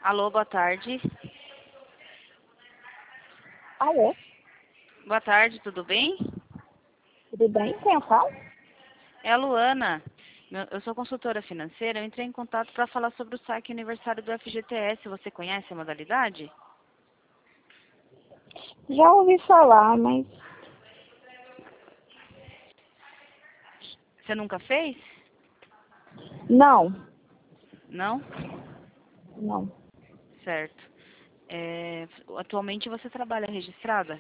Alô, boa tarde. Alô, Boa tarde, tudo bem? tudo bem? Quem eu falo? É a Luana. Eu sou consultora financeira. Eu entrei em contato para falar sobre o saque aniversário do FGTS. Você conhece a modalidade? Já ouvi falar, mas Você nunca fez? não, Não? não. Certo. Atualmente você trabalha registrada?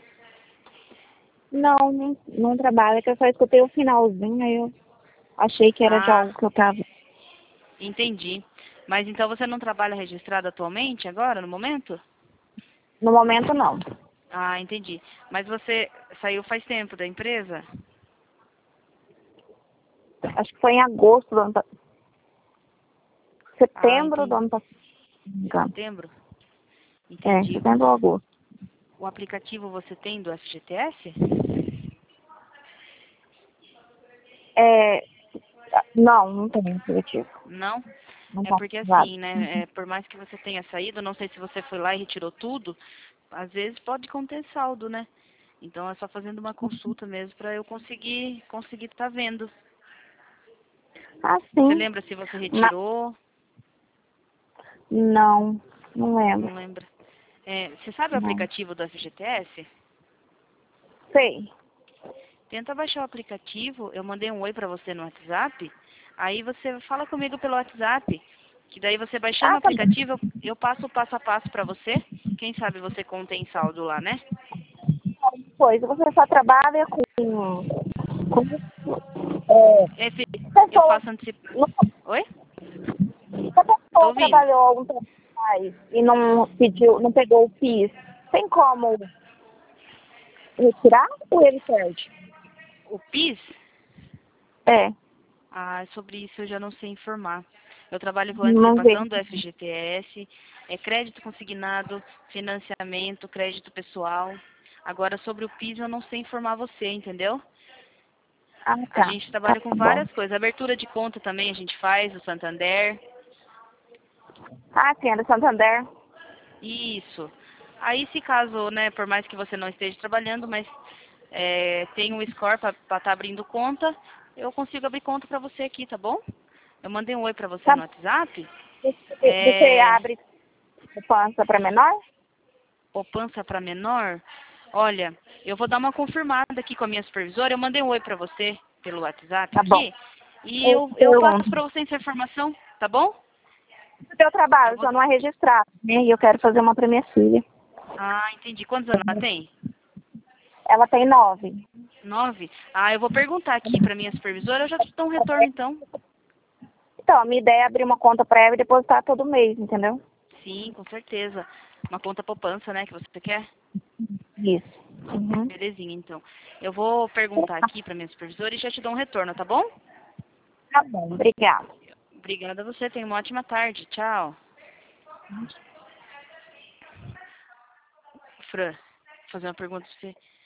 Não trabalho, que eu só escutei o finalzinho, aí eu achei que era de Ah, algo que eu tava. entendi. Mas então você não trabalha registrada atualmente, agora, no momento? No momento, não. Ah, entendi. Mas você saiu faz tempo da empresa? Acho que foi em agosto do ano passado. Ah, Setembro do entendi. ano passado, se não me engano. Setembro? É, Entendi. setembro ou agosto. O aplicativo você tem do FGTS? É, não tenho objetivo. Não? Não É tá porque ativado. assim, né? Por mais que você tenha saído, não sei se você foi lá e retirou tudo, às vezes pode conter saldo, né? Então é só fazendo uma consulta mesmo para eu conseguir estar vendo. Ah, Você sim. lembra se você Mas, retirou? não lembro. Não lembra? Você sabe o Não. aplicativo do FGTS? Sei. Tenta baixar o aplicativo, eu mandei um oi para você no WhatsApp, aí você fala comigo pelo WhatsApp, que daí você baixando o Ah, tá bom. aplicativo, eu passo o passo a passo para você. Quem sabe você contém saldo lá, né? Pois, você só trabalha com Esse, eu pessoas. faço antecip... Não, Oi? se a Tô pessoa ouvindo. trabalhou algum tempo atrás e não pediu, não pegou o PIS, tem como retirar ou ele perde? O PIS? É, Ah, sobre isso eu já não sei informar. Eu trabalho com não vê. antecipação do FGTS, crédito consignado, financiamento, crédito pessoal. Agora, sobre o PIS eu não sei informar você, entendeu? Ah, A tá. gente Tá trabalha com bom. várias coisas. Abertura de conta também a gente faz, o Santander. Ah, sim, é do Santander. Isso. Aí, se caso, né, por mais que você não esteja trabalhando, mas tem um score para estar abrindo conta, eu consigo abrir conta para você aqui, tá bom? Eu mandei um oi para você Tá, no WhatsApp. você abre poupança para menor? Poupança para menor. Olha, eu vou dar uma confirmada aqui com a minha supervisora. Eu mandei um oi para você pelo WhatsApp Tá bom. aqui. E Eu eu passo pergunto. para você essa informação, tá bom? O teu Eu trabalho vou... só não é registrado, né? E eu quero fazer uma para minha filha. Ah, entendi. Quantos anos ela tem? Ela tem 9. 9? Ah, eu vou perguntar aqui para minha supervisora. Eu já te dou um retorno, então. Então, a minha ideia é abrir uma conta para ela e depositar todo mês, entendeu? Sim, com certeza. Uma conta poupança, né, que você quer? Isso. Uhum. Belezinha, então. Eu vou perguntar aqui para minha supervisora e já te dou um retorno, tá bom? Tá bom, obrigada. Obrigada a você. Tenha uma ótima tarde. Tchau. Fran, vou fazer uma pergunta pra você.